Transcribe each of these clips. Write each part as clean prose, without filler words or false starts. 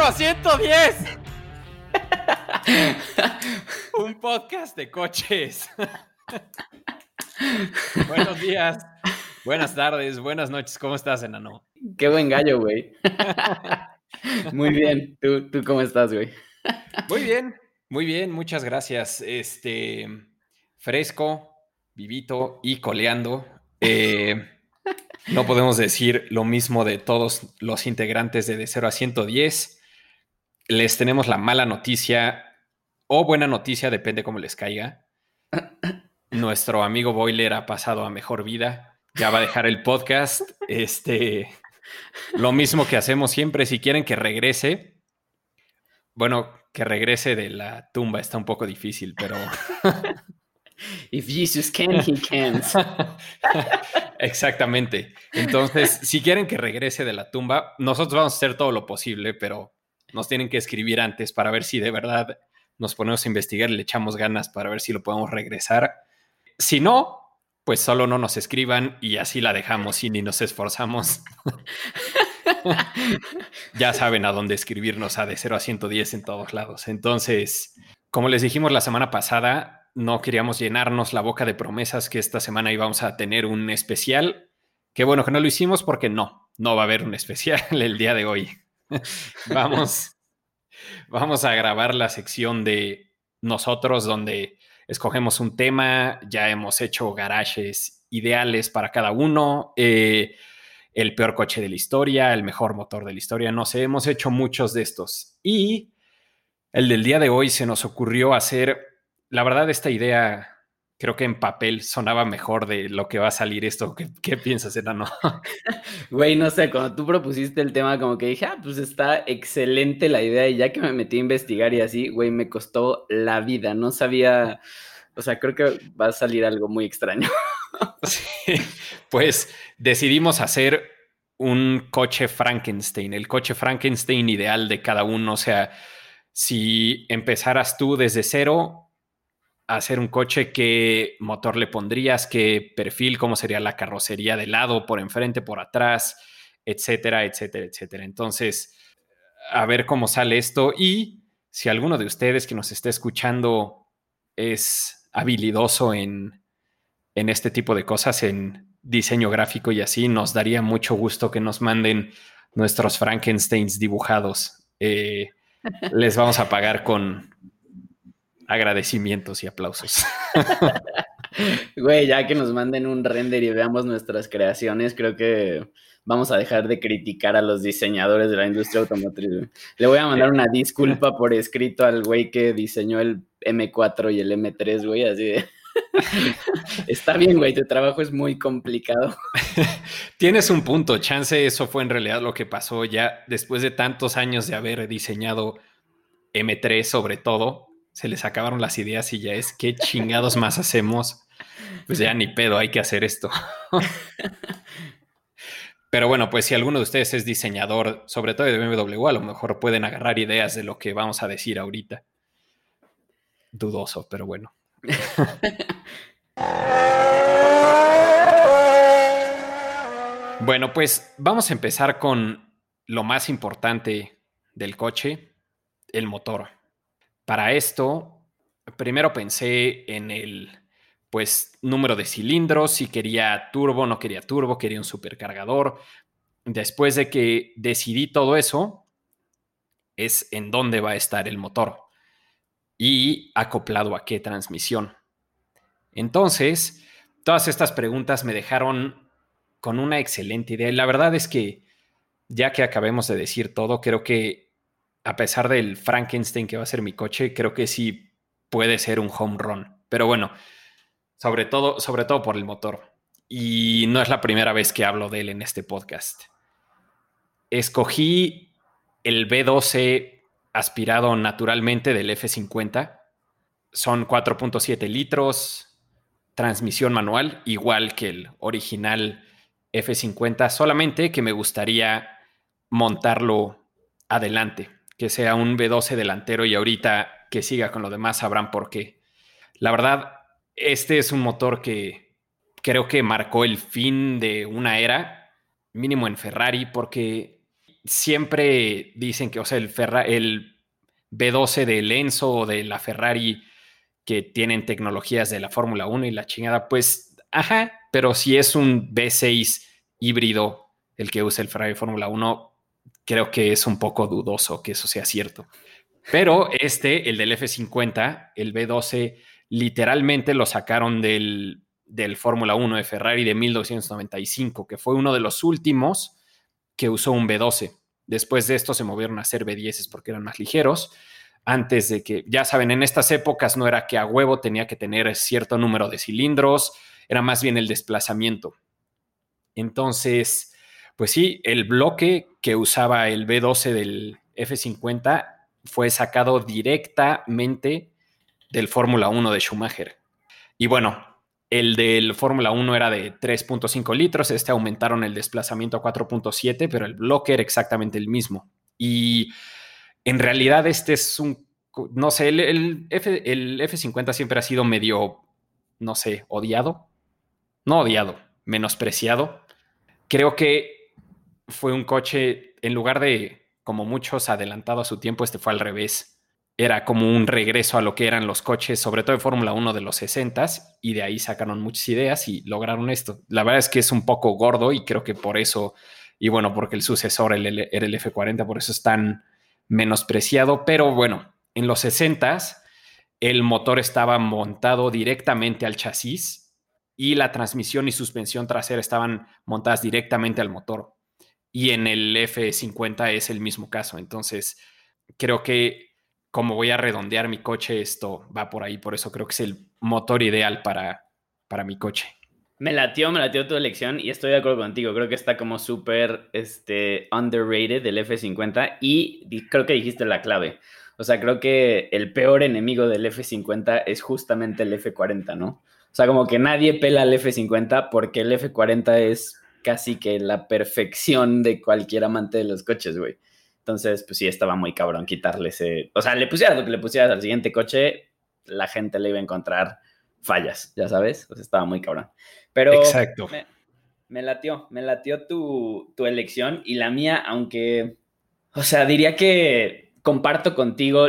110. Un podcast de coches. Buenos días, buenas tardes, buenas noches. ¿Cómo estás, enano? Qué buen gallo, güey. Muy bien. ¿Tú cómo estás, güey? Muy bien, muchas gracias. Fresco, vivito y coleando. No podemos decir lo mismo de todos los integrantes de 0 a 110. Les tenemos la mala noticia o buena noticia, depende cómo les caiga. Nuestro amigo Boiler ha pasado a mejor vida. Ya va a dejar el podcast. Lo mismo que hacemos siempre. Si quieren que regrese, bueno, que regrese de la tumba está un poco difícil, pero... If Jesus can, he can. Exactamente. Entonces, si quieren que regrese de la tumba, nosotros vamos a hacer todo lo posible, pero nos tienen que escribir antes para ver si de verdad nos ponemos a investigar y le echamos ganas para ver si lo podemos regresar. Si no, pues solo no nos escriban y así la dejamos y ni nos esforzamos. Ya saben a dónde escribirnos a de 0 a 110 en todos lados. Entonces, como les dijimos la semana pasada, no queríamos llenarnos la boca de promesas que esta semana íbamos a tener un especial. Qué bueno que no lo hicimos porque no va a haber un especial el día de hoy. Vamos a grabar la sección de nosotros donde escogemos un tema. Ya hemos hecho garajes ideales para cada uno. El peor coche de la historia, el mejor motor de la historia, no sé, hemos hecho muchos de estos. Y el del día de hoy se nos ocurrió hacer, la verdad, esta idea creo que en papel sonaba mejor de lo que va a salir esto. ¿Qué piensas, enano? Güey, no sé, cuando tú propusiste el tema, como que dije, pues está excelente la idea. Y ya que me metí a investigar y así, güey, me costó la vida. No sabía, o sea, creo que va a salir algo muy extraño. Sí, pues decidimos hacer un coche Frankenstein, el coche Frankenstein ideal de cada uno. O sea, si empezaras tú desde cero a hacer un coche, ¿qué motor le pondrías? ¿Qué perfil? ¿Cómo sería la carrocería de lado, por enfrente, por atrás? Etcétera, etcétera, etcétera. Entonces, a ver cómo sale esto. Y si alguno de ustedes que nos esté escuchando es habilidoso en este tipo de cosas, en diseño gráfico y así, nos daría mucho gusto que nos manden nuestros Frankensteins dibujados. Les vamos a pagar con agradecimientos y aplausos. Güey, ya que nos manden un render y veamos nuestras creaciones, creo que vamos a dejar de criticar a los diseñadores de la industria automotriz, güey. Le voy a mandar una disculpa por escrito al güey que diseñó el M4 y el M3, güey, así de... Está bien, güey, tu trabajo es muy complicado. Tienes un punto, chance, eso fue en realidad lo que pasó ya después de tantos años de haber diseñado M3 sobre todo, se les acabaron las ideas y ya es, ¿qué chingados más hacemos? Pues ya ni pedo, hay que hacer esto. Pero bueno, pues si alguno de ustedes es diseñador, sobre todo de BMW, a lo mejor pueden agarrar ideas de lo que vamos a decir ahorita. Dudoso, pero bueno. Bueno, pues vamos a empezar con lo más importante del coche, el motor. Para esto, primero pensé en el pues número de cilindros, si quería turbo, no quería turbo, quería un supercargador. Después de que decidí todo eso, es en dónde va a estar el motor y acoplado a qué transmisión. Entonces, todas estas preguntas me dejaron con una excelente idea. Y la verdad es que, ya que acabemos de decir todo, creo que a pesar del Frankenstein que va a ser mi coche, creo que sí puede ser un home run. Pero bueno, sobre todo por el motor. Y no es la primera vez que hablo de él en este podcast. Escogí el V12 aspirado naturalmente del F50. Son 4.7 litros, transmisión manual, igual que el original F50, solamente que me gustaría montarlo adelante, que sea un V12 delantero y ahorita que siga con lo demás sabrán por qué. La verdad, este es un motor que creo que marcó el fin de una era, mínimo en Ferrari, porque siempre dicen que, o sea, el B12 de Enzo o de la Ferrari que tienen tecnologías de la Fórmula 1 y la chingada, pues, ajá, pero si es un V6 híbrido el que usa el Ferrari Fórmula 1, creo que es un poco dudoso que eso sea cierto. Pero el del F50, el B12, literalmente lo sacaron del Fórmula 1 de Ferrari de 1995, que fue uno de los últimos que usó un B12. Después de esto se movieron a hacer B10 porque eran más ligeros. Antes de que, ya saben, en estas épocas no era que a huevo tenía que tener cierto número de cilindros, era más bien el desplazamiento. Entonces, pues sí, el bloque que usaba el B12 del F50 fue sacado directamente del Fórmula 1 de Schumacher. Y bueno, el del Fórmula 1 era de 3.5 litros, aumentaron el desplazamiento a 4.7, pero el bloque era exactamente el mismo. Y en realidad es no sé, el F50 siempre ha sido medio, no sé, odiado. No odiado, menospreciado. Creo que fue un coche, en lugar de, como muchos, adelantado a su tiempo, fue al revés. Era como un regreso a lo que eran los coches, sobre todo de Fórmula 1 de los 60s, y de ahí sacaron muchas ideas y lograron esto. La verdad es que es un poco gordo y creo que por eso, y bueno, porque el sucesor era el F40, por eso es tan menospreciado, pero bueno, en los 60s el motor estaba montado directamente al chasis y la transmisión y suspensión trasera estaban montadas directamente al motor. Y en el F50 es el mismo caso. Entonces, creo que como voy a redondear mi coche, esto va por ahí. Por eso creo que es el motor ideal para mi coche. Me latió tu elección y estoy de acuerdo contigo. Creo que está como súper underrated el F50 y creo que dijiste la clave. O sea, creo que el peor enemigo del F50 es justamente el F40, ¿no? O sea, como que nadie pela al F50 porque el F40 es casi que la perfección de cualquier amante de los coches, güey. Entonces, pues sí, estaba muy cabrón quitarle ese... O sea, le pusieras lo que le pusieras al siguiente coche, la gente le iba a encontrar fallas, ya sabes. O sea, estaba muy cabrón. Pero Exacto. me latió tu elección y la mía, aunque, o sea, diría que comparto contigo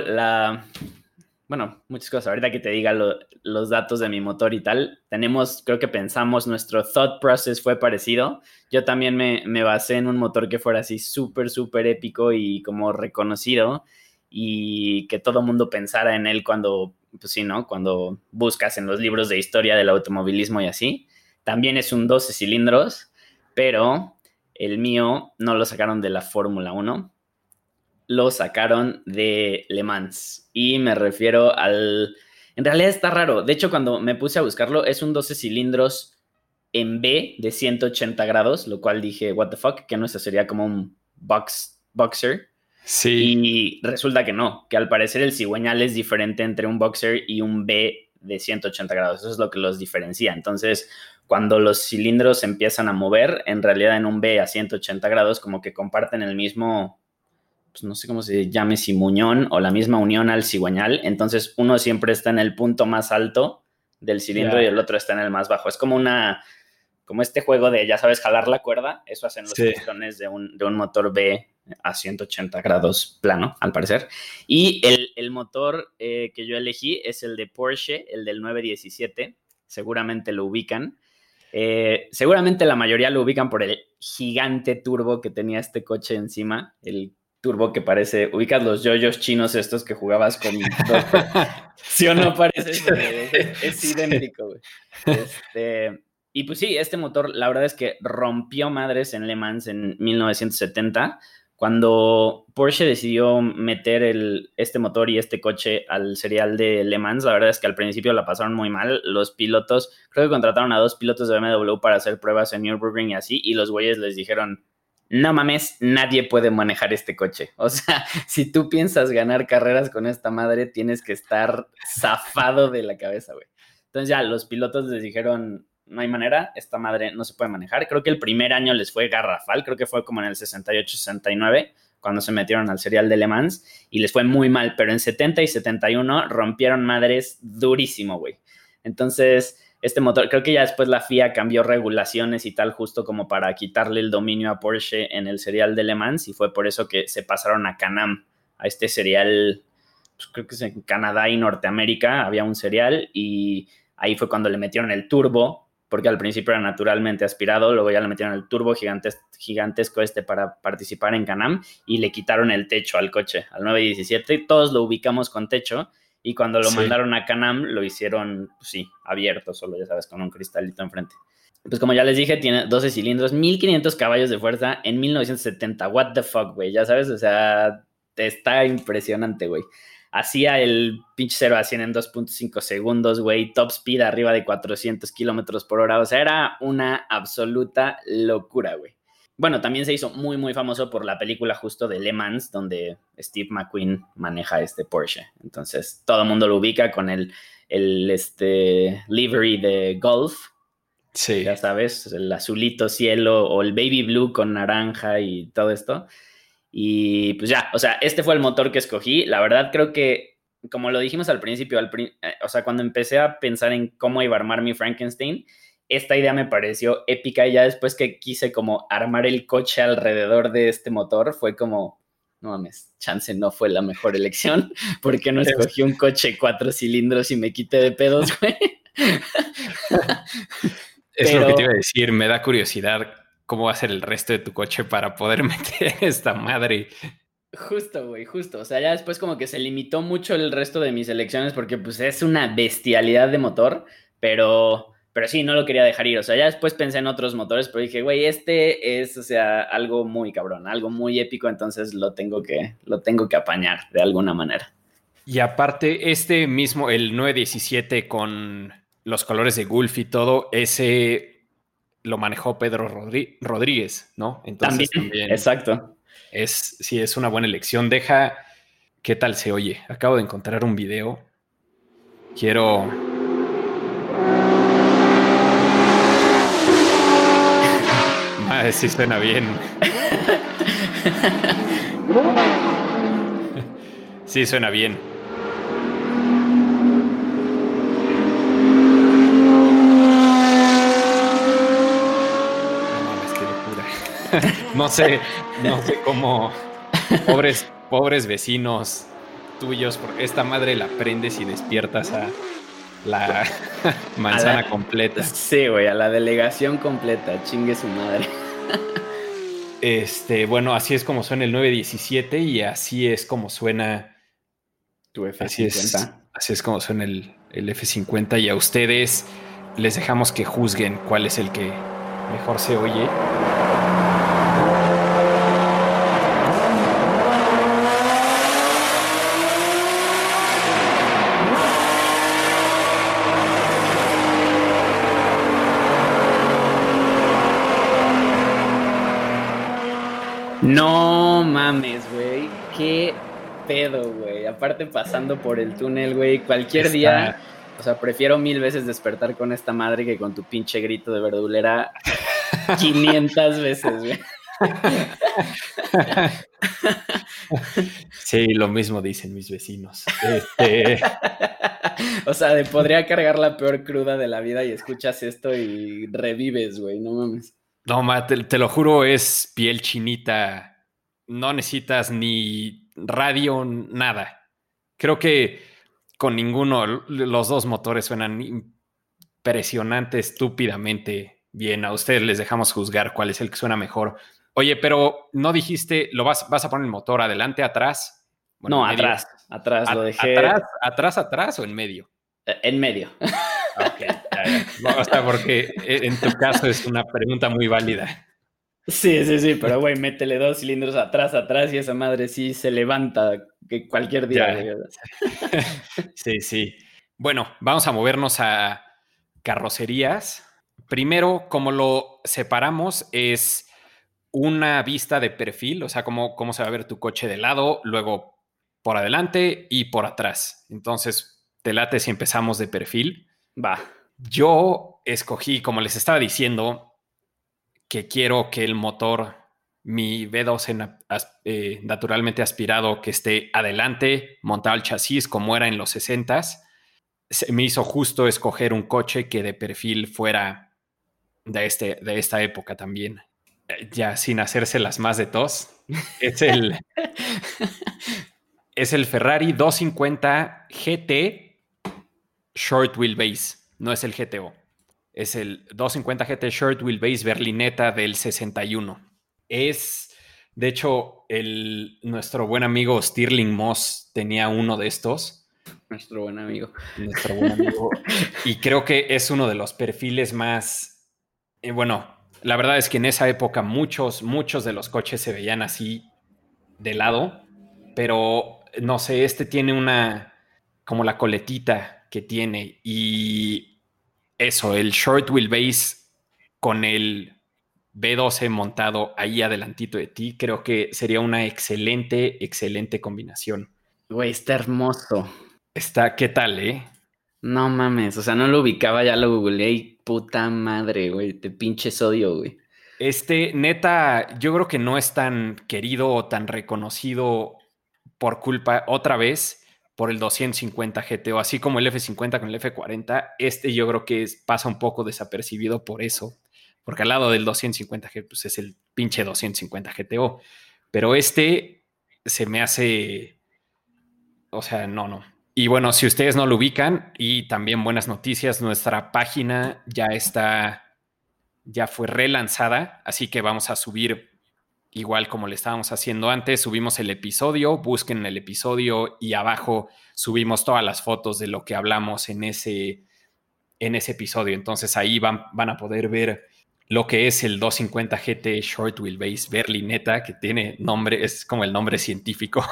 bueno, muchas cosas. Ahorita que te diga los datos de mi motor y tal, creo que pensamos, nuestro thought process fue parecido. Yo también me basé en un motor que fuera así súper, súper épico y como reconocido y que todo mundo pensara en él cuando, pues sí, ¿no? Cuando buscas en los libros de historia del automovilismo y así. También es un 12 cilindros, pero el mío no lo sacaron de la Fórmula 1, lo sacaron de Le Mans. Y me refiero al... En realidad está raro. De hecho, cuando me puse a buscarlo, es un 12 cilindros en B de 180 grados, lo cual dije, what the fuck, que no, eso sería como un boxer. Sí. Y resulta que no, que al parecer el cigüeñal es diferente entre un boxer y un B de 180 grados. Eso es lo que los diferencia. Entonces, cuando los cilindros se empiezan a mover, en realidad en un B a 180 grados, como que comparten el mismo, pues no sé cómo se llame, si muñón o la misma unión al cigüeñal. Entonces, uno siempre está en el punto más alto del cilindro y el otro está en el más bajo. Es como este juego de, ya sabes, jalar la cuerda. Eso hacen los pistones de un motor B a 180 grados plano, al parecer. Y el motor que yo elegí es el de Porsche, el del 917. Seguramente lo ubican. Seguramente la mayoría lo ubican por el gigante turbo que tenía este coche encima. El turbo que parece... ¿Ubicas los yoyos chinos estos que jugabas con dos? ¿Sí o no parece eso, güey? Es idéntico, güey. Y pues sí, este motor, la verdad es que rompió madres en Le Mans en 1970, cuando Porsche decidió meter este motor y este coche al serial de Le Mans. La verdad es que al principio la pasaron muy mal. Los pilotos, creo que contrataron a 2 pilotos de BMW para hacer pruebas en Nürburgring y así, y los güeyes les dijeron, no mames, nadie puede manejar este coche. O sea, si tú piensas ganar carreras con esta madre, tienes que estar zafado de la cabeza, güey. Entonces ya los pilotos les dijeron, no hay manera, esta madre no se puede manejar. Creo que el primer año les fue garrafal, creo que fue como en el 68-69, cuando se metieron al serial de Le Mans, y les fue muy mal, pero en 70 y 71 rompieron madres durísimo, güey. Entonces, este motor, creo que ya después la FIA cambió regulaciones y tal, justo como para quitarle el dominio a Porsche en el serial de Le Mans, y fue por eso que se pasaron a Can-Am, a este serial, pues creo que es en Canadá y Norteamérica, había un serial, y ahí fue cuando le metieron el turbo, porque al principio era naturalmente aspirado, luego ya le metieron el turbo gigantesco para participar en Can-Am, y le quitaron el techo al coche, al 917, todos lo ubicamos con techo, y cuando lo mandaron a Can-Am, lo hicieron, pues sí, abierto, solo ya sabes, con un cristalito enfrente. Pues como ya les dije, tiene 12 cilindros, 1500 caballos de fuerza en 1970. What the fuck, güey, ya sabes, o sea, está impresionante, güey. Hacía el pinche 0 a 100 en 2.5 segundos, güey. Top speed arriba de 400 kilómetros por hora. O sea, era una absoluta locura, güey. Bueno, también se hizo muy, muy famoso por la película justo de Le Mans, donde Steve McQueen maneja este Porsche. Entonces, todo el mundo lo ubica con el livery de Golf. Sí. Ya sabes, el azulito cielo o el baby blue con naranja y todo esto. Y pues ya, o sea, este fue el motor que escogí. La verdad creo que, como lo dijimos al principio, o sea, cuando empecé a pensar en cómo iba a armar mi Frankenstein, esta idea me pareció épica, y ya después que quise como armar el coche alrededor de este motor, fue como, no mames, chance no fue la mejor elección, porque no escogí un coche 4 cilindros y me quité de pedos, güey. Es lo que te iba a decir, me da curiosidad cómo va a ser el resto de tu coche para poder meter esta madre. Justo, güey, justo. O sea, ya después como que se limitó mucho el resto de mis elecciones porque pues es una bestialidad de motor, pero sí, no lo quería dejar ir. O sea, ya después pensé en otros motores, pero dije, güey, este es, o sea, algo muy cabrón, algo muy épico, entonces lo tengo que apañar de alguna manera. Y aparte, este mismo, el 917 con los colores de Gulf y todo, ese lo manejó Pedro Rodríguez, ¿no? Entonces también exacto. sí, es una buena elección. Deja, ¿qué tal se oye? Acabo de encontrar un video. Quiero... sí suena bien. Sí suena bien. No mames, qué locura. No sé cómo... Pobres vecinos tuyos, porque esta madre la prendes y despiertas a la manzana completa. Sí, güey, a la delegación completa, chingue su madre. Bueno, así es como suena el 917 y así es como suena tu F50. Así es como suena el F50, y a ustedes les dejamos que juzguen cuál es el que mejor se oye. No mames, güey. Qué pedo, güey. Aparte pasando por el túnel, güey. Cualquier día, o sea, prefiero 1000 veces despertar con esta madre que con tu pinche grito de verdulera 500 veces, güey. Sí, lo mismo dicen mis vecinos. O sea, podría cargar la peor cruda de la vida y escuchas esto y revives, güey. No mames. No, te lo juro, es piel chinita. No necesitas ni radio, nada. Creo que con ninguno, los dos motores suenan impresionante, estúpidamente bien. A ustedes les dejamos juzgar cuál es el que suena mejor. Oye, pero no dijiste, vas a poner el motor adelante, atrás. Bueno, no, atrás, lo dejé. ¿Atrás o en medio? En medio. Ok, ya. O sea, porque en tu caso es una pregunta muy válida. Sí, pero güey, métele 2 cilindros atrás y esa madre sí se levanta que cualquier día, güey. Sí. Bueno, vamos a movernos a carrocerías. Primero, como lo separamos, es una vista de perfil, o sea, cómo se va a ver tu coche de lado, luego por adelante y por atrás. Entonces, te late si empezamos de perfil. Va. Yo escogí, como les estaba diciendo, que quiero que el motor, mi V12 naturalmente aspirado, que esté adelante, montado al chasis como era en los 60s. se me hizo justo escoger un coche que de perfil fuera de esta época también. Ya sin hacerse las más de tos. Es el, es el Ferrari 250 GT Short Wheelbase. No es el GTO. Es el 250 GT Short Wheelbase berlineta del 61. Es, de hecho, nuestro buen amigo Stirling Moss tenía uno de estos. Nuestro buen amigo. Nuestro buen amigo. Y creo que es uno de los perfiles más... bueno, la verdad es que en esa época muchos de los coches se veían así de lado, pero no sé, este tiene una... como la coletita que tiene y eso, el short wheelbase con el B12 montado ahí adelantito de ti, creo que sería una excelente combinación. Güey, está hermoso. Está, ¿qué tal, eh? No mames, o sea, no lo ubicaba, ya lo googleé y puta madre, güey, te pinches odio, güey. Neta, yo creo que no es tan querido o tan reconocido por culpa, otra vez, por el 250 GTO, así como el F50 con el F40. Yo creo que pasa un poco desapercibido por eso, porque al lado del 250 GTO, pues es el pinche 250 GTO. Pero se me hace, o sea, no. Y bueno, si ustedes no lo ubican, y también buenas noticias, nuestra página ya fue relanzada, así que vamos a subir igual como le estábamos haciendo antes, subimos el episodio, busquen el episodio y abajo subimos todas las fotos de lo que hablamos en ese episodio. Entonces ahí van a poder ver lo que es el 250 GT Short Wheelbase berlineta, que tiene nombre, es como el nombre científico.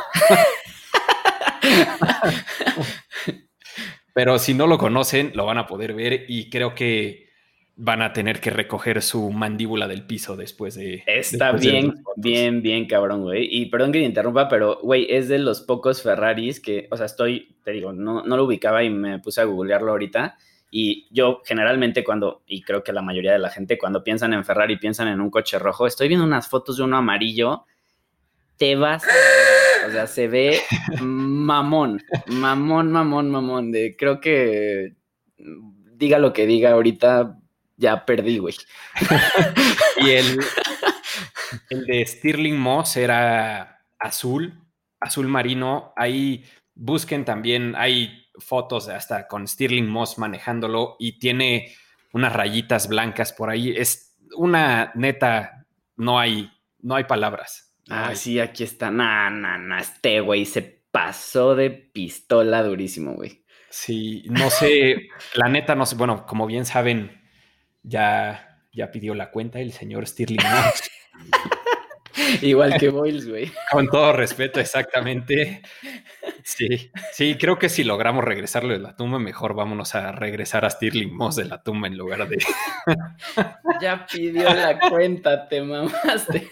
Pero si no lo conocen, lo van a poder ver y creo que van a tener que recoger su mandíbula del piso Está después de ver las bien, fotos. bien, bien cabrón, güey. Y perdón que te interrumpa, pero, güey, es de los pocos Ferraris que, o sea, te digo, no lo ubicaba y me puse a googlearlo ahorita. Y yo generalmente y creo que la mayoría de la gente, cuando piensan en Ferrari, piensan en un coche rojo. Estoy viendo unas fotos de uno amarillo, te vas a ver, o sea, se ve mamón, mamón. Creo que diga lo que diga ahorita, ya perdí, güey. Y el de Stirling Moss era azul marino. Ahí busquen también, hay fotos hasta con Stirling Moss manejándolo y tiene unas rayitas blancas por ahí. Es una neta, no hay palabras. No Ah, hay. sí, aquí está. Este güey se pasó de pistola durísimo, güey. Sí, no sé, la neta no sé. Bueno, como bien saben, ya pidió la cuenta el señor Stirling Moss. Igual que Boyles, güey. Con todo respeto, exactamente. Sí, creo que si logramos regresarlo de la tumba, mejor vámonos a regresar a Stirling Moss de la tumba en lugar de. Ya pidió la cuenta, te mamaste.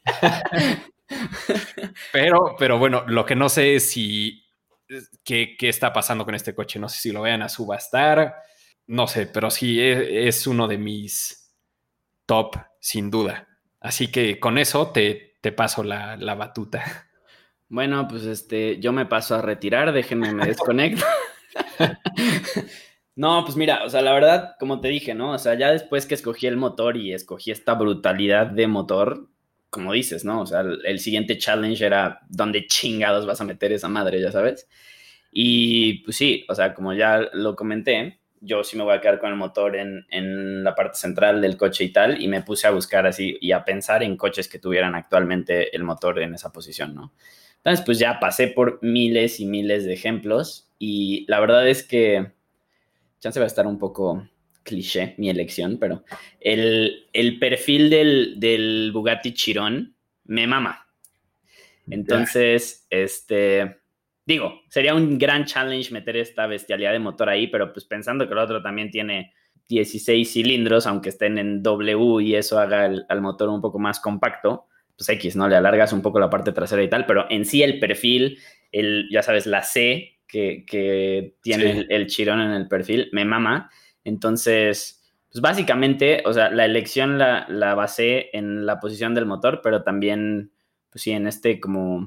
Pero bueno, lo que no sé es qué está pasando con este coche. No sé si lo vayan a subastar. No sé, pero sí es uno de mis top, sin duda. Así que con eso te paso la batuta. Bueno, pues yo me paso a retirar, déjenme, me desconecto. No, pues mira, o sea, la verdad, como te dije, ¿no? O sea, ya después que escogí el motor y escogí esta brutalidad de motor, como dices, ¿no? O sea, el siguiente challenge era dónde chingados vas a meter esa madre, ya sabes. Y pues sí, o sea, como ya lo comenté, yo sí me voy a quedar con el motor en la parte central del coche y tal, y me puse a buscar así y a pensar en coches que tuvieran actualmente el motor en esa posición, ¿no? Entonces, pues ya pasé por miles y miles de ejemplos y la verdad es que chance va a estar un poco cliché mi elección, pero el perfil del Bugatti Chiron me mama. Ya. Entonces, digo, sería un gran challenge meter esta bestialidad de motor ahí, pero pues pensando que el otro también tiene 16 cilindros, aunque estén en W y eso haga al motor un poco más compacto, pues X, ¿no? Le alargas un poco la parte trasera y tal, pero en sí el perfil, ya sabes, la C que tiene Sí. el Chirón en el perfil, me mama. Entonces, pues básicamente, o sea, la elección la basé en la posición del motor, pero también pues sí, en como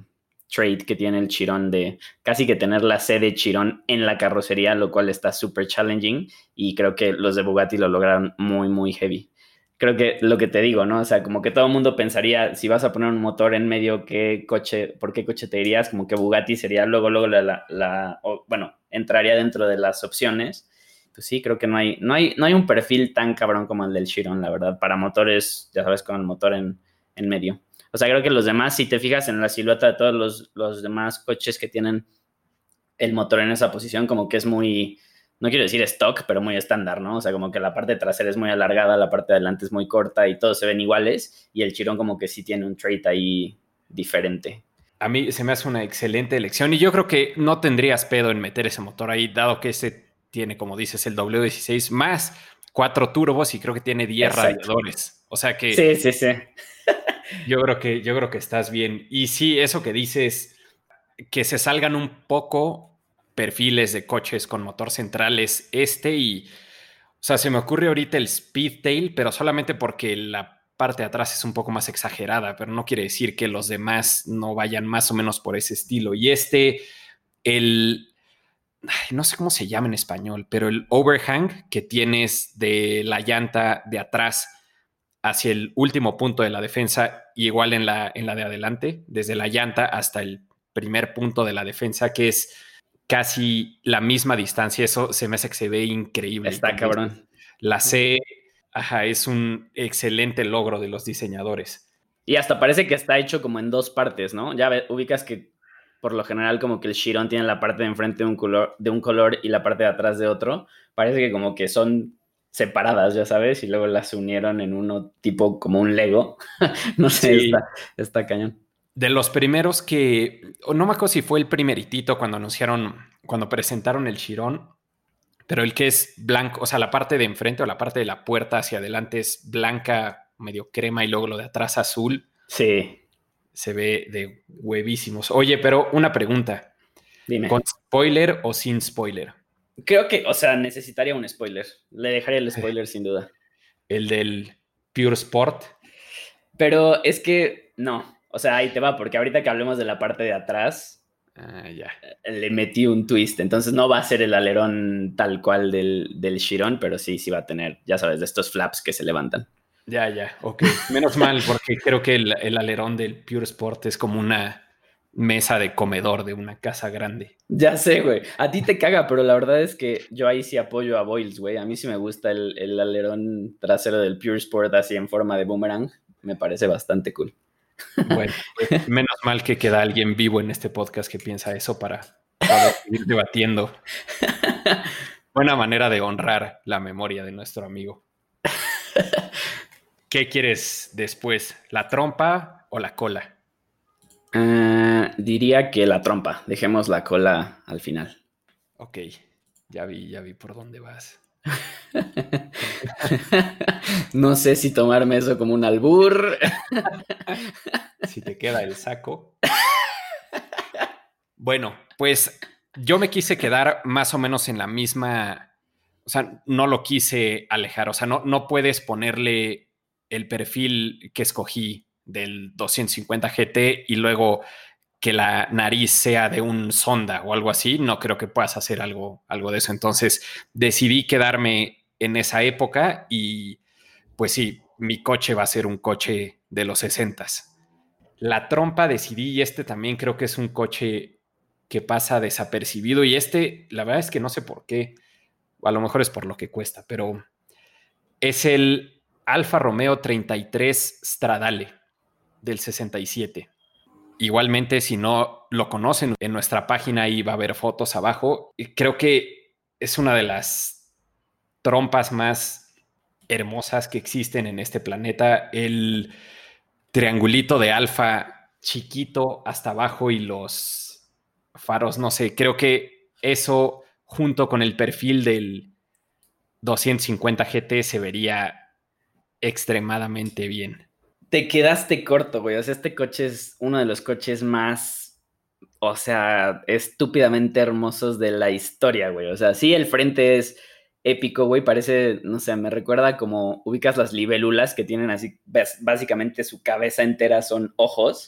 trait que tiene el Chiron de casi que tener la C de Chiron en la carrocería, lo cual está súper challenging y creo que los de Bugatti lo lograron muy, muy heavy. Creo que lo que te digo, ¿no? O sea, como que todo el mundo pensaría, si vas a poner un motor en medio, ¿por qué coche te irías? Como que Bugatti sería luego bueno, entraría dentro de las opciones. Pues sí, creo que no hay un perfil tan cabrón como el del Chiron, la verdad, para motores, ya sabes, con el motor en medio. O sea, creo que los demás, si te fijas en la silueta de todos los demás coches que tienen el motor en esa posición, como que es muy, no quiero decir stock, pero muy estándar, ¿no? O sea, como que la parte trasera es muy alargada, la parte de adelante es muy corta y todos se ven iguales y el Chiron como que sí tiene un trait ahí diferente. A mí se me hace una excelente elección y yo creo que no tendrías pedo en meter ese motor ahí, dado que ese tiene, como dices, el W16 más 4 turbos y creo que tiene 10 Exacto. radiadores. O sea que Sí, sí, sí. yo creo que estás bien. Y sí, eso que dices, que se salgan un poco perfiles de coches con motor central es y, o sea, se me ocurre ahorita el Speedtail, pero solamente porque la parte de atrás es un poco más exagerada, pero no quiere decir que los demás no vayan más o menos por ese estilo. Y el, no sé cómo se llama en español, pero el overhang que tienes de la llanta de atrás hacia el último punto de la defensa, igual en la de adelante, desde la llanta hasta el primer punto de la defensa, que es casi la misma distancia. Eso se me hace que se ve increíble. Y Está como dices, cabrón. la C, ajá, es un excelente logro de los diseñadores. Y hasta parece que está hecho como en dos partes, ¿no? Ubicas que por lo general como que el Chiron tiene la parte de enfrente de un color y la parte de atrás de otro. Parece que como que son separadas, ya sabes, y luego las unieron en uno tipo como un Lego. No sé, Sí, está cañón. de los primeros no me acuerdo si fue el primeritito cuando presentaron el Chiron, pero el que es blanco, o sea, la parte de enfrente o la parte de la puerta hacia adelante es blanca, medio crema y luego lo de atrás azul. Sí, Se ve de huevísimos. Oye, pero una pregunta. ¿Con dime. spoiler o sin spoiler? Creo que, o sea, necesitaría un spoiler. Le dejaría el spoiler sin duda. El del Pure Sport. Pero es que no. O sea, ahí te va, porque ahorita que hablemos de la parte de atrás, Ah, ya. le metí un twist. Entonces no va a ser el alerón tal cual del Chiron, pero sí va a tener, ya sabes, de estos flaps que se levantan. Ya, ya. Ok. Menos mal, porque creo que el alerón del Pure Sport es como una mesa de comedor de una casa grande. Ya sé, güey. A ti te caga, pero la verdad es que yo ahí sí apoyo a Boyles, güey. A mí sí me gusta el alerón trasero del Pure Sport así en forma de boomerang. Me parece bastante cool. Bueno, pues menos mal que queda alguien vivo en este podcast que piensa eso para poder seguir debatiendo. Buena manera de honrar la memoria de nuestro amigo. ¿Qué quieres después? ¿La trompa o la cola? Diría que la trompa. Dejemos la cola al final. Ok, ya vi por dónde vas. No sé si tomarme eso como un albur. Si te queda el saco. Bueno, pues yo me quise quedar más o menos en la misma, o sea, no lo quise alejar, o sea, no puedes ponerle el perfil que escogí del 250 GT y luego que la nariz sea de un Sonda o algo así, no creo que puedas hacer algo de eso. Entonces decidí quedarme en esa época y pues sí, mi coche va a ser un coche de los 60s. La trompa decidí y también creo que es un coche que pasa desapercibido y la verdad es que no sé por qué, a lo mejor es por lo que cuesta, pero es el Alfa Romeo 33 Stradale del 67. Igualmente, si no lo conocen, en nuestra página ahí va a haber fotos abajo. Y creo que es una de las trompas más hermosas que existen en este planeta. El triangulito de alfa chiquito hasta abajo y los faros, no sé, creo que eso junto con el perfil del 250 GT se vería extremadamente bien. Te quedaste corto, güey. O sea, este coche es uno de los coches más, o sea, estúpidamente hermosos de la historia, güey. O sea, sí, el frente es épico, güey. Parece, no sé, me recuerda como ubicas las libélulas que tienen así, básicamente su cabeza entera son ojos.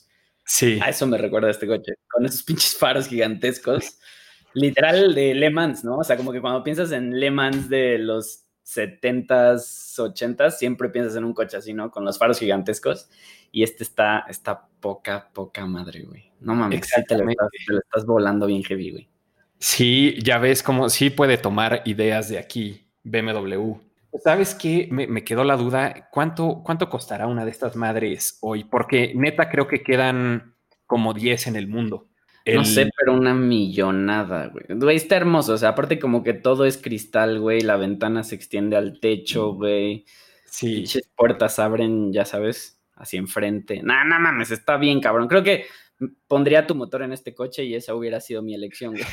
Sí, A eso me recuerda este coche, con esos pinches faros gigantescos. Literal de Le Mans, ¿no? O sea, como que cuando piensas en Le Mans de los 70s, 80s, siempre piensas en un coche así, ¿no? Con los faros gigantescos. Y este está poca madre, güey. No mames, sí exactamente. te lo estás volando bien heavy, güey. Sí, ya ves cómo sí puede tomar ideas de aquí, BMW. ¿Sabes qué? Me quedó la duda. ¿Cuánto costará una de estas madres hoy? Porque neta creo que quedan como 10 en el mundo. No sé, El, pero una millonada, güey. Güey, está hermoso. O sea, aparte como que todo es cristal, güey. La ventana se extiende al techo, güey. sí, Pinches puertas abren, ya sabes, así enfrente. Nah, no mames, está bien, cabrón. Creo que pondría tu motor en este coche y esa hubiera sido mi elección, güey.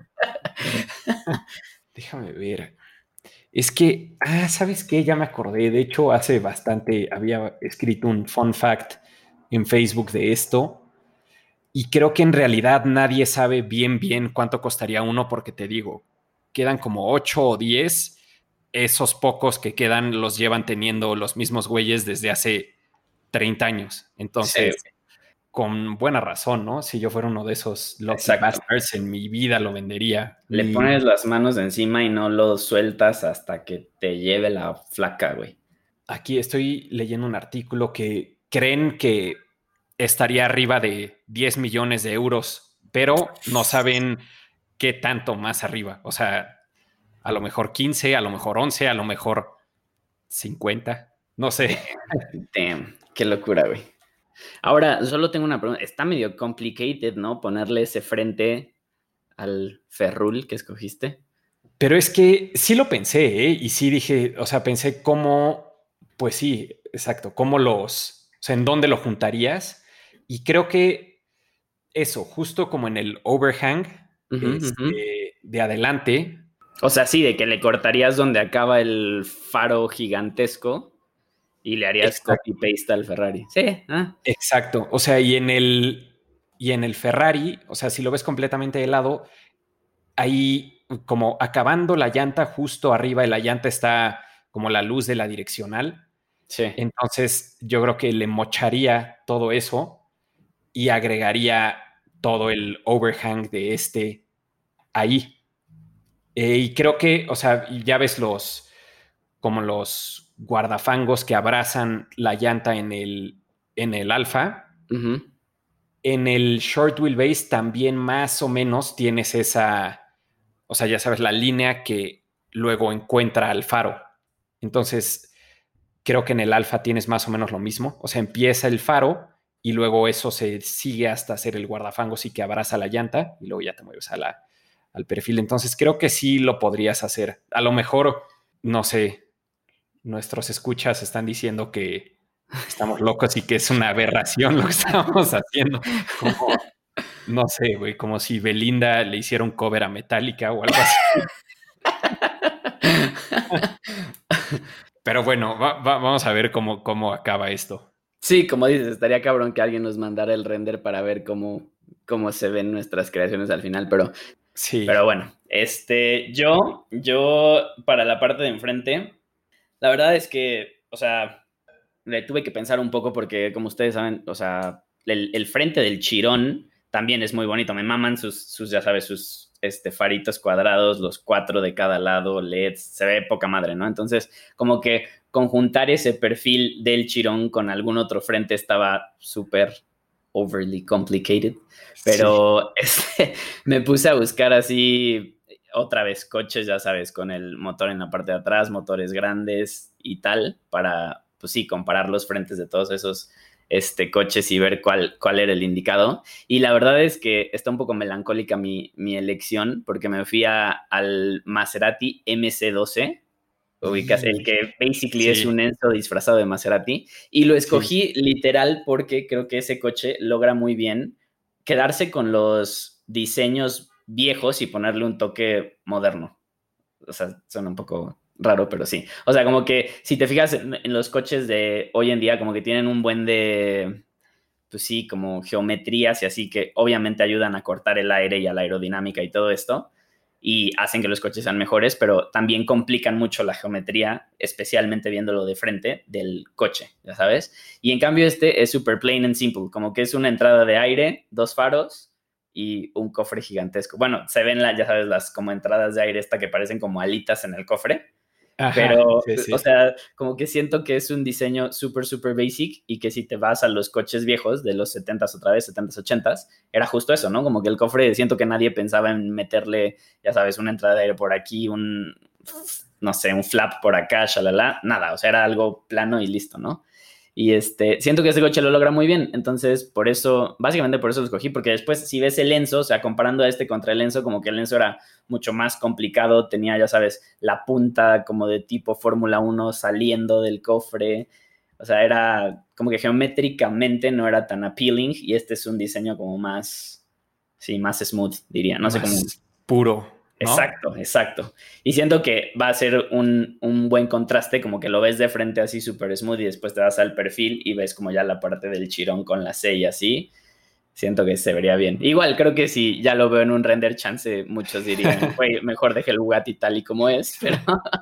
déjame ver. Es que, ¿sabes qué? Ya me acordé. De hecho, hace bastante había escrito un fun fact en Facebook de esto. Y creo que en realidad nadie sabe bien cuánto costaría uno, porque te digo, quedan como 8 o 10. Esos pocos que quedan los llevan teniendo los mismos güeyes desde hace 30 años. Sí, Entonces, con buena razón, ¿no? Si yo fuera uno de esos lucky exacto. bastards, en mi vida lo vendería. Le pones las manos encima y no lo sueltas hasta que te lleve la flaca, güey. Aquí estoy leyendo un artículo que creen que estaría arriba de 10 millones de euros, pero no saben qué tanto más arriba. O sea, a lo mejor 15, a lo mejor 11, a lo mejor 50, no sé. Damn, qué locura, güey. Ahora, solo tengo una pregunta. Está medio complicated, ¿no? Ponerle ese frente al Ferrul que escogiste. Pero es que sí lo pensé, ¿eh? Y sí dije, o sea, pensé cómo, pues sí, exacto, o sea, en dónde lo juntarías. Y creo que eso, justo como en el overhang, Ujú, ujú. de adelante. O sea, sí, de que le cortarías donde acaba el faro gigantesco y le harías Exacto, copy-paste al Ferrari. Sí, ah. exacto. O sea, y en el Ferrari, o sea, si lo ves completamente de lado, ahí como acabando la llanta, justo arriba de la llanta está como la luz de la direccional. Sí. Entonces, yo creo que le mocharía todo eso y agregaría todo el overhang de este ahí. Y creo que, o sea, ya ves como los guardafangos que abrazan la llanta en el Alfa. Ujú. En el short wheelbase también más o menos tienes esa, o sea, ya sabes, la línea que luego encuentra al faro. Entonces, creo que en el Alfa tienes más o menos lo mismo. O sea, empieza el faro y luego eso se sigue hasta hacer el guardafangos y que abraza la llanta y luego ya te mueves al perfil. Entonces, creo que sí lo podrías hacer. A lo mejor, no sé, nuestros escuchas están diciendo que estamos locos y que es una aberración lo que estamos haciendo. Como, no sé, güey, como si Belinda le hiciera un cover a Metallica o algo así. Pero bueno, vamos a ver cómo acaba esto. Sí, como dices, estaría cabrón que alguien nos mandara el render para ver cómo se ven nuestras creaciones al final, pero Sí, bueno, yo para la parte de enfrente, la verdad es que, o sea, le tuve que pensar un poco porque, como ustedes saben, o sea, el frente del Chirón también es muy bonito. Me maman ya sabes, sus faritos cuadrados, los 4 de cada lado, LEDs, se ve poca madre, ¿no? Entonces, como que conjuntar ese perfil del Chirón con algún otro frente estaba súper overly complicated. sí. Pero me puse a buscar así otra vez coches, ya sabes, con el motor en la parte de atrás, motores grandes y tal, para, pues sí, comparar los frentes de todos esos coches y ver cuál era el indicado. Y la verdad es que está un poco melancólica mi elección, porque me fui al Maserati MC12, ubicas, el Y, que basically es sí, un Enzo disfrazado de Maserati, y lo sí, escogí literal porque creo que ese coche logra muy bien quedarse con los diseños viejos y ponerle un toque moderno. O sea, suena un poco raro, pero sí. O sea, como que si te fijas en los coches de hoy en día, como que tienen un buen de, pues sí, como geometrías y así que obviamente ayudan a cortar el aire y a la aerodinámica y todo esto. y hacen que los coches sean mejores, pero también complican mucho la geometría, especialmente viéndolo de frente del coche, ya sabes. Y en cambio este es super plain and simple, como que es una entrada de aire, 2 faros y un cofre gigantesco. Bueno, se ven, ya sabes, las como entradas de aire que parecen como alitas en el cofre. Ajá, Pero, sí, sí. o sea, como que siento que es un diseño súper, súper basic y que si te vas a los coches viejos de los 70s otra vez, 70s, 80s, era justo eso, ¿no? Como que el cofre, siento que nadie pensaba en meterle, ya sabes, una entrada de aire por aquí, no sé, un flap por acá, shalala, nada, o sea, era algo plano y listo, ¿no? Y siento que ese coche lo logra muy bien, entonces por eso, básicamente por eso lo escogí, porque después si ves el Enzo, o sea, comparando a contra el Enzo, como que el Enzo era mucho más complicado, tenía, ya sabes, la punta como de tipo Fórmula 1 saliendo del cofre, o sea, era como que geométricamente no era tan appealing y este es un diseño como más, sí, más smooth, diría, no sé cómo. Más puro, ¿no? Exacto, exacto. Y siento que va a ser un buen contraste, como que lo ves de frente así súper smooth y después te vas al perfil y ves como ya la parte del chirón con la C y así. Siento que se vería bien. Igual creo que si ya lo veo en un render chance, muchos dirían, güey, mejor deje el Bugatti tal y como es, pero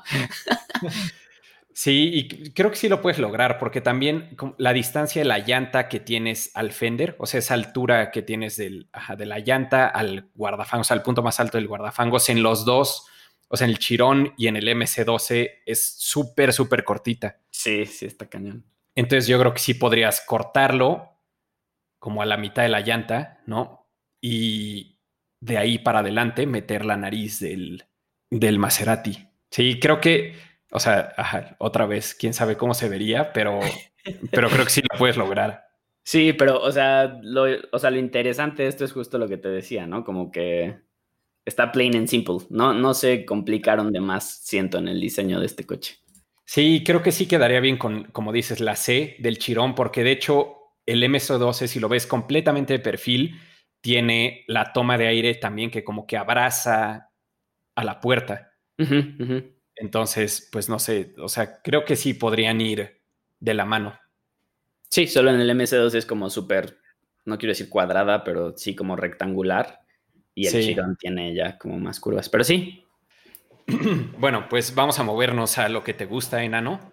Sí, y creo que sí lo puedes lograr, porque también la distancia de la llanta que tienes al fender, o sea, esa altura que tienes de la llanta al guardafangos, o sea, al punto más alto del guardafangos, en los dos, o sea, en el Chirón y en el MC12 es súper, súper cortita. sí, sí está cañón. Entonces yo creo que sí podrías cortarlo como a la mitad de la llanta, ¿no? Y de ahí para adelante meter la nariz del Maserati. Sí, creo que, o sea, ajá, otra vez, quién sabe cómo se vería, pero creo que sí lo puedes lograr. Sí, pero, o sea, lo interesante de esto es justo lo que te decía, ¿no? Como que está plain and simple, ¿no? No se complicaron de más, siento, en el diseño de este coche. Sí, creo que sí quedaría bien con, como dices, la C del Chirón, porque de hecho el MS12, si lo ves completamente de perfil, tiene la toma de aire también que como que abraza a la puerta. Ujú, ujú. Entonces, pues no sé, o sea, creo que sí podrían ir de la mano. Sí, solo en el MS2 es como súper, no quiero decir cuadrada, pero sí como rectangular. Y el Sí. Chiron tiene ya como más curvas. Pero sí. Bueno, pues vamos a movernos a lo que te gusta, enano.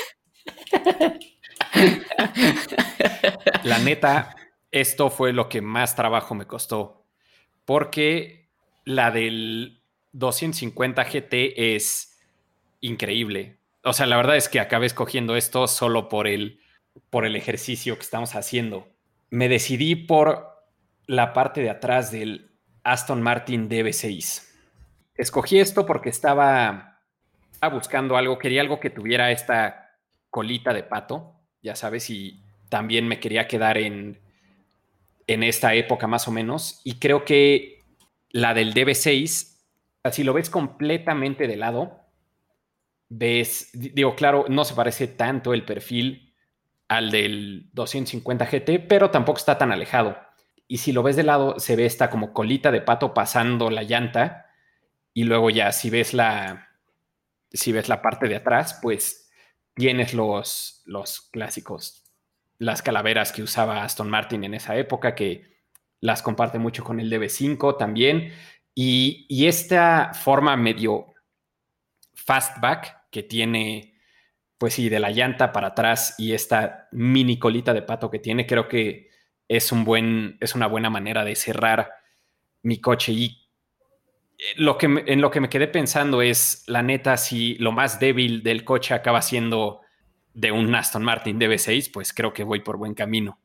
La neta, esto fue lo que más trabajo me costó, porque la del 250 GT es increíble. O sea, la verdad es que acabé escogiendo esto solo por el ejercicio que estamos haciendo. Me decidí por la parte de atrás del Aston Martin DB6. Escogí esto porque estaba buscando algo, quería algo que tuviera esta colita de pato, ya sabes, y también me quería quedar en esta época más o menos. Y creo que la del DB6, si lo ves completamente de lado, ves, digo, claro, no se parece tanto el perfil al del 250 GT, pero tampoco está tan alejado. Y si lo ves de lado, se ve esta como colita de pato pasando la llanta. Y luego ya, si ves la parte de atrás, pues tienes los clásicos, las calaveras que usaba Aston Martin en esa época, que las comparte mucho con el DB5 también. Y esta forma medio fastback que tiene, pues sí, de la llanta para atrás y esta mini colita de pato que tiene, creo que es una buena manera de cerrar mi coche. Y en lo que me quedé pensando es, la neta, si lo más débil del coche acaba siendo de un Aston Martin DB6, pues creo que voy por buen camino.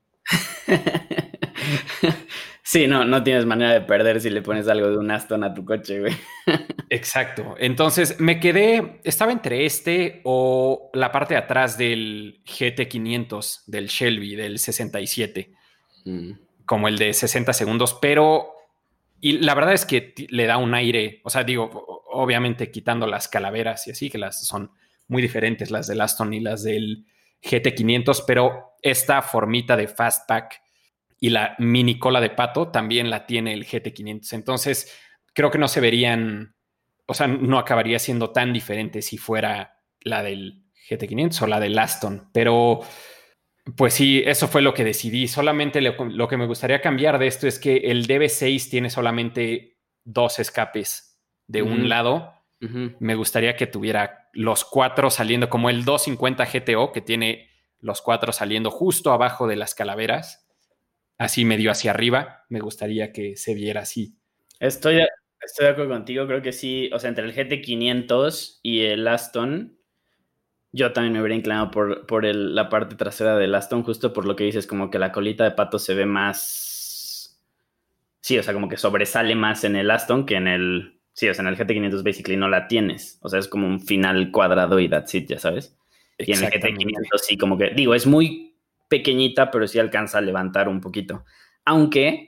Sí, no tienes manera de perder si le pones algo de un Aston a tu coche, güey. Exacto. Entonces estaba entre este o la parte de atrás del GT500, del Shelby, del 67, Mm. como el de 60 segundos, pero y la verdad es que le da un aire, o sea, digo, obviamente quitando las calaveras y así, que las son muy diferentes las del Aston y las del GT500, pero esta formita de fastback y la mini cola de pato también la tiene el GT500. Entonces, creo que no se verían, o sea, no acabaría siendo tan diferente si fuera la del GT500 o la del Aston, pero pues sí, eso fue lo que decidí. Solamente lo que me gustaría cambiar de esto es que el DB6 tiene solamente dos escapes de un lado. Me gustaría que tuviera los 4 saliendo como el 250 GTO, que tiene los 4 saliendo justo abajo de las calaveras, así medio hacia arriba. Me gustaría que se viera así. Estoy de acuerdo contigo, creo que sí. O sea, entre el GT500 y el Aston, yo también me hubiera inclinado por la parte trasera del Aston, justo por lo que dices, como que la colita de pato se ve más... Sí, o sea, como que sobresale más en el Aston que en el... Sí, o sea, en el GT500 basically no la tienes. O sea, es como un final cuadrado y that's it, ya sabes. Y en el GT500 sí, como que... Digo, es muy pequeñita, pero sí alcanza a levantar un poquito. Aunque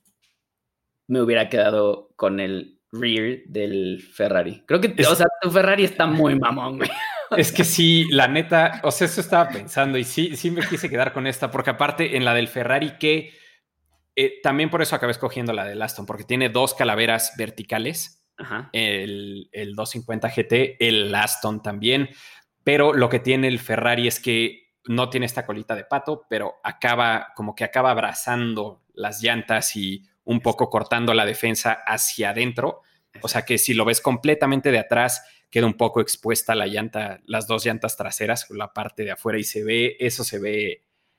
me hubiera quedado con el rear del Ferrari. Creo que, o sea, tu Ferrari está muy mamón, güey. Es que sí, la neta, o sea, eso estaba pensando y sí me quise quedar con esta, porque aparte en la del Ferrari que también por eso acabé escogiendo la del Aston, porque tiene 2 calaveras verticales, Ajá. el 250 GT, el Aston también, pero lo que tiene el Ferrari es que no tiene esta colita de pato, pero como que acaba abrazando las llantas y un poco cortando la defensa hacia adentro. O sea que si lo ves completamente de atrás, queda un poco expuesta la llanta, las 2 llantas traseras, la parte de afuera, y eso se ve.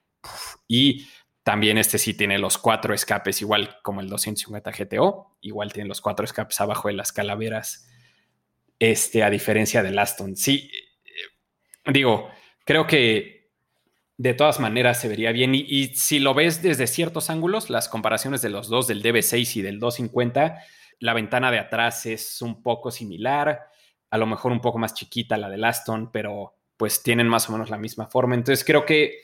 Y también este sí tiene los 4 escapes, igual como el 250 GTO, igual tiene los 4 escapes abajo de las calaveras, a diferencia del Aston. Sí, digo, creo que de todas maneras se vería bien. Y si lo ves desde ciertos ángulos, las comparaciones de los dos, del DB6 y del 250, la ventana de atrás es un poco similar, a lo mejor un poco más chiquita la del Aston, pero pues tienen más o menos la misma forma. Entonces creo que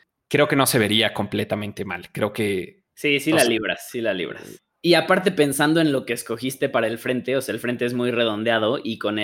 no se vería completamente mal. Creo que... Sí, sí la libras, sí la libras. Y aparte pensando en lo que escogiste para el frente, o sea, el frente es muy redondeado y con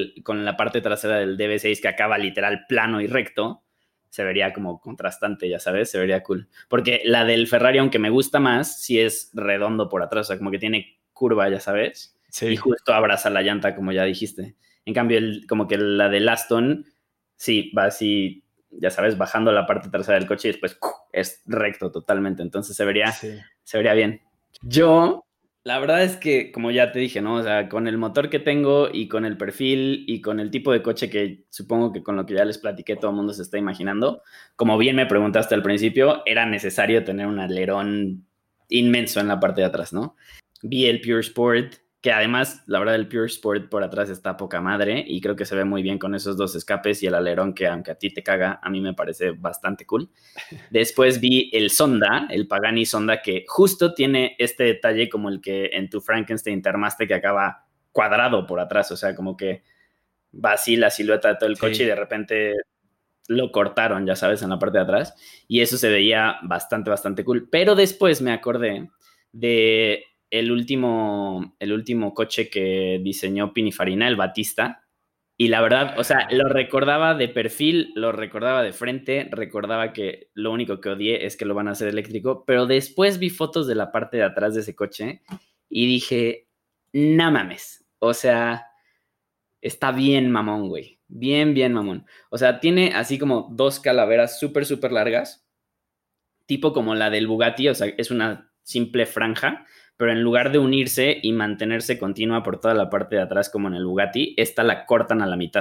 la parte trasera del DB6 que acaba literal plano y recto, se vería como contrastante, ya sabes, se vería cool. Porque la del Ferrari, aunque me gusta más, sí es redondo por atrás, o sea, como que tiene curva, ya sabes, sí. Y justo abraza la llanta, como ya dijiste. En cambio, como que la del Aston, sí, va así, ya sabes, bajando la parte trasera del coche y después es recto totalmente, entonces se vería bien. Yo, la verdad es que, como ya te dije, ¿no? O sea, con el motor que tengo y con el perfil y con el tipo de coche que supongo que con lo que ya les platiqué todo el mundo se está imaginando, como bien me preguntaste al principio, era necesario tener un alerón inmenso en la parte de atrás, ¿no? Vi el Pure Sport, que además, la verdad, el Pure Sport por atrás está poca madre y creo que se ve muy bien con esos 2 escapes y el alerón que, aunque a ti te caga, a mí me parece bastante cool. Después vi el Sonda, el Pagani Sonda, que justo tiene este detalle como el que en tu Frankenstein te armaste, que acaba cuadrado por atrás, o sea, como que va así la silueta de todo el coche y de repente lo cortaron, ya sabes, en la parte de atrás, y eso se veía bastante, bastante cool. Pero después me acordé de el último coche que diseñó Pininfarina, el Batista, y la verdad, o sea, lo recordaba de perfil, lo recordaba de frente, recordaba que lo único que odié es que lo van a hacer eléctrico, pero después vi fotos de la parte de atrás de ese coche y dije, no mames, o sea, está bien mamón, güey, bien, bien mamón. O sea, tiene así como 2 calaveras súper, súper largas, tipo como la del Bugatti, o sea, es una simple franja, pero en lugar de unirse y mantenerse continua por toda la parte de atrás como en el Bugatti, esta la cortan a la mitad.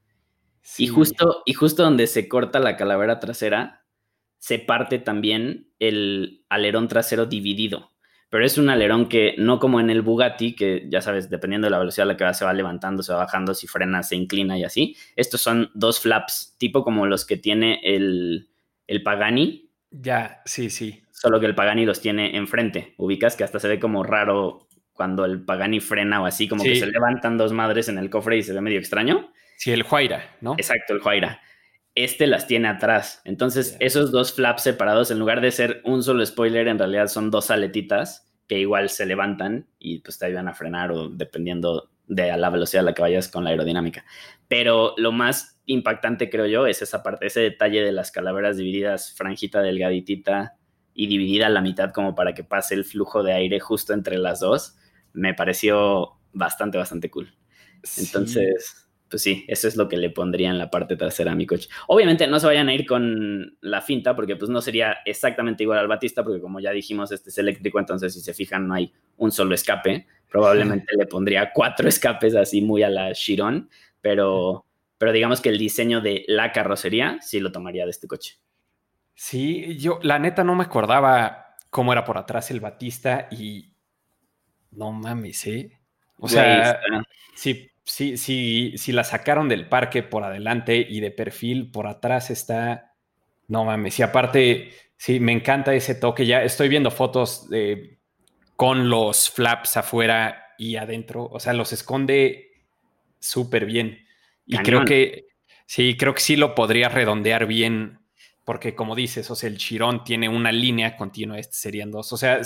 Sí. Y justo donde se corta la calavera trasera, se parte también el alerón trasero dividido. Pero es un alerón que no como en el Bugatti, que ya sabes, dependiendo de la velocidad a la que va, se va levantando, se va bajando, si frena, se inclina y así. Estos son 2 flaps, tipo como los que tiene el Pagani. Ya, sí, sí. Solo que el Pagani los tiene enfrente. Ubicas que hasta se ve como raro cuando el Pagani frena o así, como que se levantan 2 madres en el cofre y se ve medio extraño. Sí, el Huayra, ¿no? Exacto, el Huayra. Este las tiene atrás. Entonces, esos 2 flaps separados, en lugar de ser un solo spoiler, en realidad son 2 aletitas que igual se levantan y pues te ayudan a frenar o dependiendo de la velocidad a la que vayas con la aerodinámica. Pero lo más impactante, creo yo, es esa parte, ese detalle de las calaveras divididas, franjita delgaditita y dividida a la mitad como para que pase el flujo de aire justo entre las dos. Me pareció bastante, bastante cool. Entonces... Sí. Pues sí, eso es lo que le pondría en la parte trasera a mi coche. Obviamente no se vayan a ir con la finta porque pues no sería exactamente igual al Batista porque como ya dijimos este es eléctrico, entonces si se fijan no hay un solo escape, probablemente le pondría 4 escapes así muy a la Chiron, pero digamos que el diseño de la carrocería sí lo tomaría de este coche. Sí, yo la neta no me acordaba cómo era por atrás el Batista y no mames, ¿eh? O Güey, sea, si la sacaron del parque por adelante y de perfil por atrás está, no mames. Y aparte, sí, me encanta ese toque. Ya estoy viendo fotos con los flaps afuera y adentro. O sea, los esconde súper bien. Y cañón. creo que sí lo podría redondear bien, porque como dices, o sea, el Chiron tiene una línea continua, este serían dos. O sea,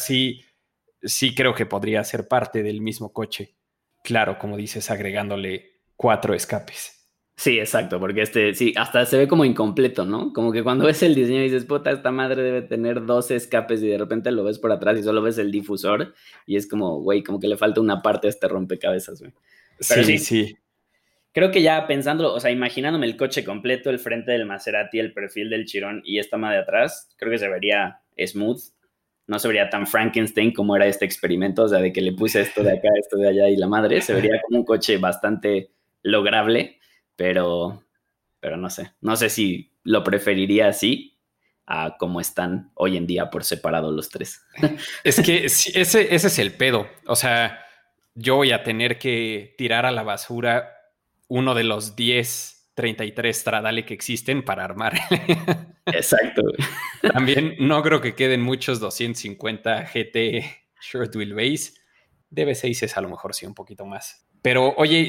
sí creo que podría ser parte del mismo coche. Claro, como dices, agregándole 4 escapes. Sí, exacto, porque sí, hasta se ve como incompleto, ¿no? Como que cuando ves el diseño dices, puta, esta madre debe tener 12 escapes y de repente lo ves por atrás y solo ves el difusor y es como, güey, como que le falta una parte a este rompecabezas, güey. Pero Sí, sí, sí. creo que ya pensándolo, o sea, imaginándome el coche completo, el frente del Maserati, el perfil del Chiron y esta madre de atrás, creo que se vería smooth. No se vería tan Frankenstein como era este experimento, o sea, de que le puse esto de acá, esto de allá y la madre. Se vería como un coche bastante lograble, pero, pero no sé. No sé si lo preferiría así a como están hoy en día por separado los tres. Es que sí, ese es el pedo. O sea, yo voy a tener que tirar a la basura uno de los 10 33 Stradale que existen para armar. Exacto. También no creo que queden muchos 250 GT Short Wheelbase. DB6 es a lo mejor sí un poquito más. Pero oye,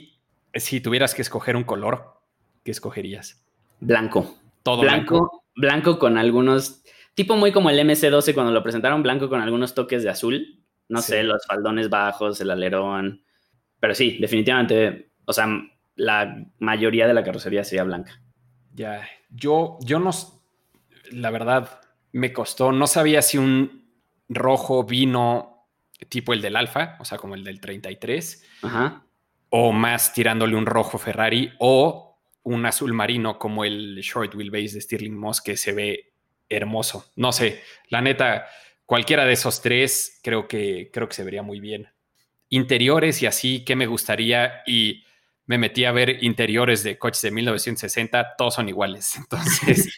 si tuvieras que escoger un color, ¿qué escogerías? Blanco. Todo blanco. Blanco con algunos, tipo muy como el MC12 cuando lo presentaron, blanco con algunos toques de azul. No sé, Sí, los faldones bajos, el alerón. Pero sí, definitivamente, o sea, la mayoría de la carrocería sería blanca. ya. Yo no, la verdad, me costó, no sabía si un rojo vino tipo el del Alfa, o sea, como el del 33, Ajá. o más tirándole un rojo Ferrari, o un azul marino como el Short Wheelbase de Stirling Moss, que se ve hermoso. No sé, la neta, cualquiera de esos tres creo que se vería muy bien. Interiores y así, ¿qué me gustaría? Y me metí a ver interiores de coches de 1960, todos son iguales. Entonces,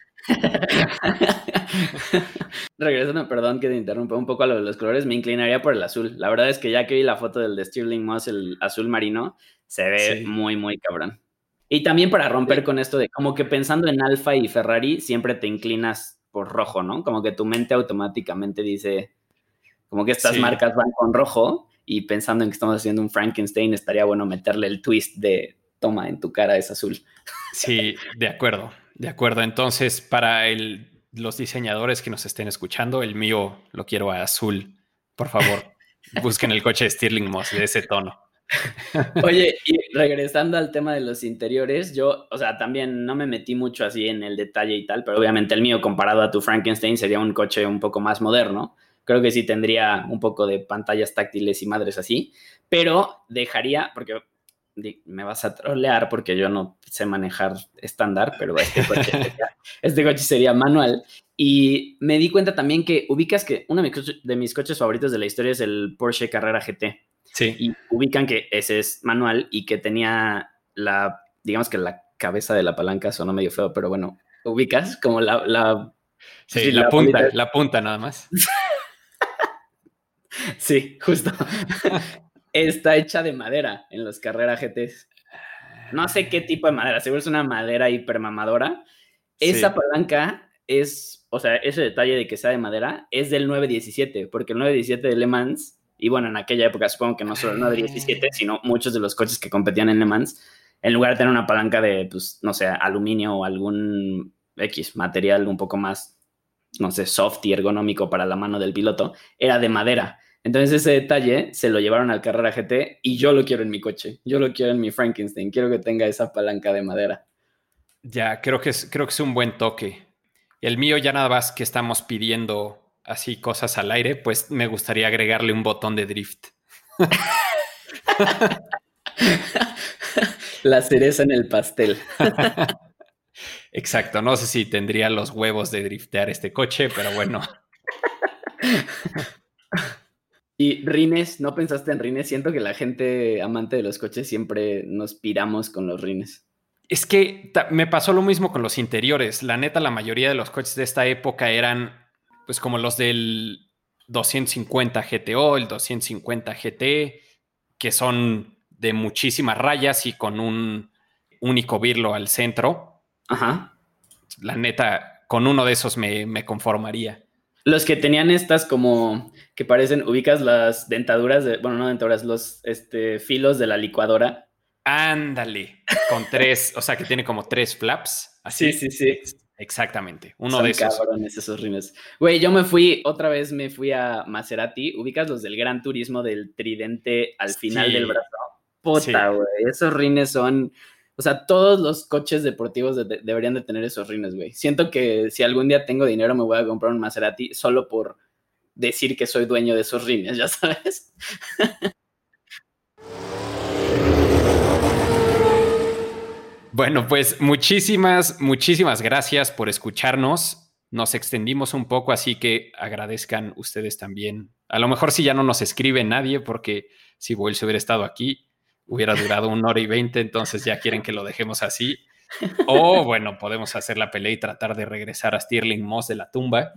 Regresando, perdón que te interrumpa un poco a lo de los colores, me inclinaría por el azul. La verdad es que ya que vi la foto del de Stirling Moss, el azul marino, se ve sí. muy, muy cabrón. Y también para romper con esto de como que pensando en Alfa y Ferrari, siempre te inclinas por rojo, ¿no? Como que tu mente automáticamente dice, como que estas Sí, marcas van con rojo y pensando en que estamos haciendo un Frankenstein, estaría bueno meterle el twist de toma en tu cara es azul. sí, de acuerdo, de acuerdo. Entonces, para los diseñadores que nos estén escuchando, el mío lo quiero a azul. Por favor, busquen el coche de Stirling Moss de ese tono. Oye, y regresando al tema de los interiores, yo, o sea, también no me metí mucho así en el detalle y tal, pero obviamente el mío comparado a tu Frankenstein sería un coche un poco más moderno. Creo que sí tendría un poco de pantallas táctiles y madres así, pero dejaría, porque me vas a trolear porque yo no sé manejar estándar, pero este coche sería manual. Y me di cuenta también que ubicas que uno de mis coches favoritos de la historia es el Porsche Carrera GT Sí, y ubican que ese es manual y que tenía digamos que la cabeza de la palanca sonó medio feo, pero bueno, ubicas como pues sí, sí, la bolita. la punta nada más. Sí, justo. Está hecha de madera en los Carrera GTs. No sé qué tipo de madera, seguro es una madera hipermamadora. Esa Sí. palanca es, o sea, ese detalle de que sea de madera es del 917, porque el 917 de Le Mans, y bueno, en aquella época supongo que no solo el 917, sino muchos de los coches que competían en Le Mans, en lugar de tener una palanca de, pues, no sé, aluminio o algún X material un poco más, no sé, soft y ergonómico para la mano del piloto, era de madera. Entonces ese detalle se lo llevaron al Carrera GT y yo lo quiero en mi coche, yo lo quiero en mi Frankenstein, quiero que tenga esa palanca de madera. Ya, creo que es un buen toque. El mío ya nada más que estamos pidiendo así cosas al aire, pues me gustaría agregarle un botón de drift. La cereza en el pastel. Exacto, no sé si tendría los huevos de driftear este coche, pero bueno. Y rines, ¿no pensaste en rines? Siento que la gente amante de los coches siempre nos piramos con los rines. Es que me pasó lo mismo con los interiores. La neta, la mayoría de los coches de esta época eran pues como los del 250 GTO, el 250 GT, que son de muchísimas rayas y con un único birlo al centro. Ajá. La neta, con uno de esos me conformaría. Los que tenían estas como que parecen, ubicas las dentaduras bueno, no dentaduras, los filos de la licuadora. Ándale, con 3, o sea que tiene como 3 flaps. Así. Sí. Exactamente, uno Son de esos. cabrones esos rines. Güey, otra vez me fui a Maserati. ¿Ubicas los del Gran Turismo del tridente al final del brazo? Puta, güey, esos rines son... O sea, todos los coches deportivos deberían de tener esos rines, güey. Siento que si algún día tengo dinero me voy a comprar un Maserati solo por decir que soy dueño de esos rines, ¿ya sabes? Bueno, pues muchísimas gracias por escucharnos. Nos extendimos un poco, así que agradezcan ustedes también. A lo mejor si ya no nos escribe nadie, porque si Boels hubiera estado aquí, hubiera durado 1 hora y 20, entonces ya quieren que lo dejemos así. O bueno, podemos hacer la pelea y tratar de regresar a Stirling Moss de la tumba.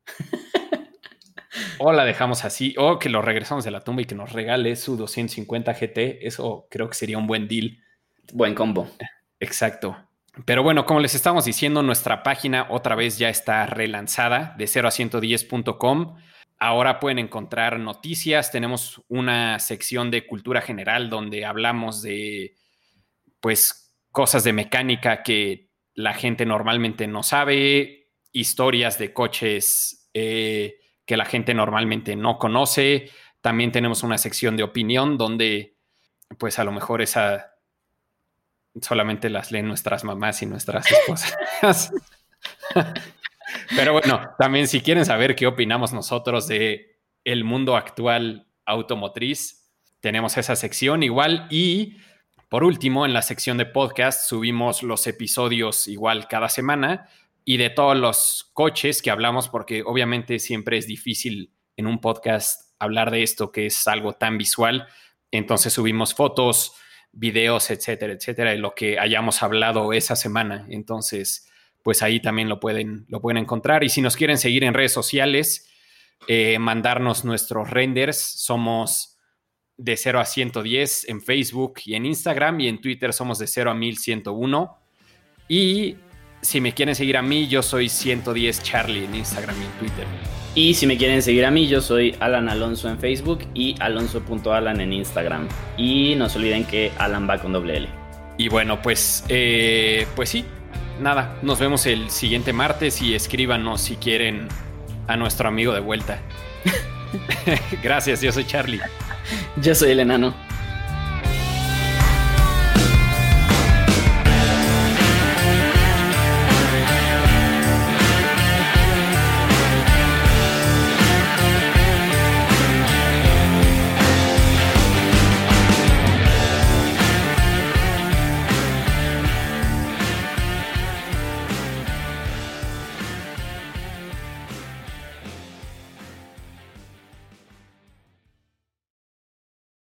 O la dejamos así, o que lo regresamos de la tumba y que nos regale su 250 GT. Eso creo que sería un buen deal. Buen combo. Exacto. Pero bueno, como les estamos diciendo, nuestra página otra vez ya está relanzada de 0a110.com. Ahora pueden encontrar noticias. Tenemos una sección de cultura general donde hablamos de pues cosas de mecánica que la gente normalmente no sabe, historias de coches que la gente normalmente no conoce. También tenemos una sección de opinión donde pues a lo mejor esa solamente las leen nuestras mamás y nuestras esposas. Pero bueno, también si quieren saber qué opinamos nosotros de el mundo actual automotriz, tenemos esa sección igual. Y por último, en la sección de podcast subimos los episodios igual cada semana y de todos los coches que hablamos, porque obviamente siempre es difícil en un podcast hablar de esto que es algo tan visual. Entonces subimos fotos, videos, etcétera, de lo que hayamos hablado esa semana. Entonces, pues ahí también lo pueden encontrar. Y si nos quieren seguir en redes sociales, mandarnos nuestros renders, somos de 0 a 110 en Facebook y en Instagram, y en Twitter somos de 0 a 1101. Y si me quieren seguir a mí, yo soy 110 Charlie en Instagram y en Twitter. Y si me quieren seguir a mí, yo soy Alan Alonso en Facebook y alonso.alan en Instagram. Y no se olviden que Alan va con doble L. Y bueno, pues sí, nada, nos vemos el siguiente martes y escríbanos si quieren a nuestro amigo de vuelta. Gracias, yo soy Charlie. Yo soy el enano.